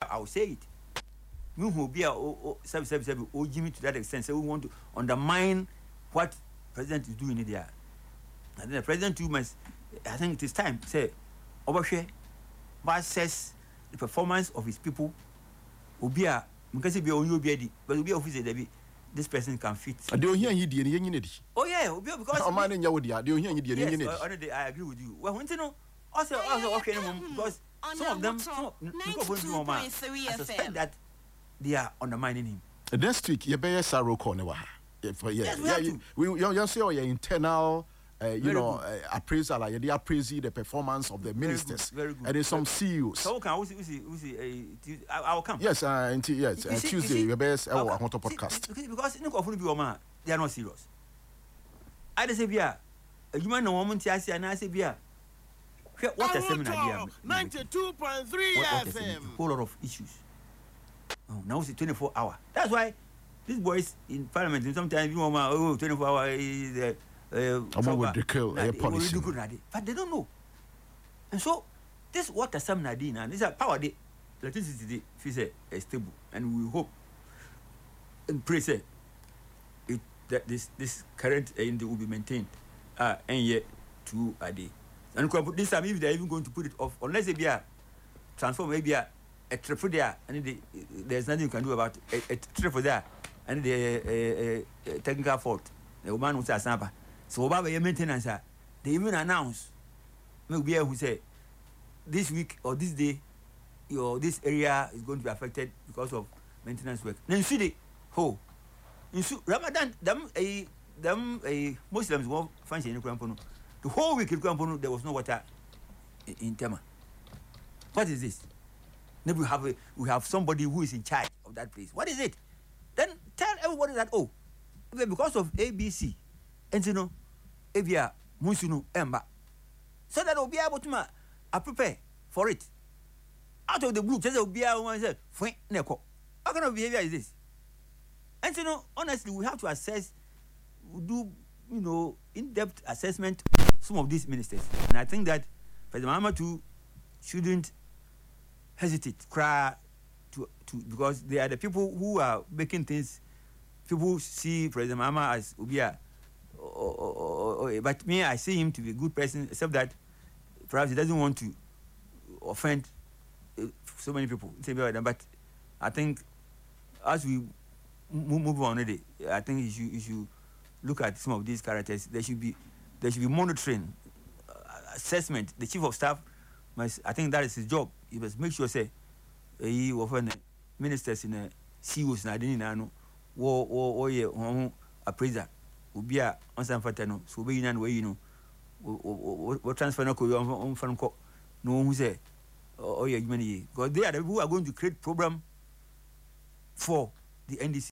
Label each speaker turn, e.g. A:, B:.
A: I'll say it. We will be a Jimmy to that extent. So we want to undermine what president is doing there. And then the president too must. I think it is time. Say, overshare versus the performance of his people. Obi a because be on you be but Obi officer there be this person can fit.
B: They don't hear you the
A: Oh yeah, Obi because
B: oh man, you they don't hear you the
A: I agree with you. Well, when you know also okay because some of them I suspect that they are undermining him.
B: Next week you better Saro corner we say your internal appraisal like they appraise the performance of the ministers.
A: Very good.
B: And there's some CEOs.
A: So can I'll come.
B: Yes, Tuesday we better our podcast.
A: Because they are not serious. I say bia you man no woman ti ase and I say bia what a seminar
C: 92.3 FM.
A: Whole lot of issues. Oh, now it's 24 hours. That's why these boys in parliament sometimes 24 hours is policy. But they don't know. And so this what a seminar and this is power day. Electricity is stable, and we hope and pray say that this current will be maintained and yet 2 a day. And this time if they're even going to put it off, unless they be a transform maybe a trip there, and there's nothing you can do about a trip there, and the technical fault. The woman who says Samba. So about your maintenance, they even announce maybe who say this week or this day this area is going to be affected because of maintenance work. Then you see the in Ramadan them Muslims won't function in Kurampono. The whole week in Kurampono there was no water in Tema. What is this? Maybe we have somebody who is in charge of that place. What is it? Then tell everybody that because of ABC, and Evia Musunu Emba, so that will be able to prepare for it. Out of the blue, just will be able to say, what kind of behavior is this? And honestly, we have to assess, do in-depth assessment some of these ministers, and I think that President Mahama too shouldn't hesitate, cry to because they are the people who are making things. People see President Mahama as Ubia, but me, I see him to be a good person, except that perhaps he doesn't want to offend so many people. But I think as we move on today, I think you should look at some of these characters. There should be monitoring, assessment. The chief of staff must. I think that is his job. He must make sure say he often ministers in a CEOs na deni na no wo ye appraiser obi a onsan fata no so be yin na we wo transfer na ko on fan ko no hu say ye adwuma ni because they are the people who are going to create program for the NDC.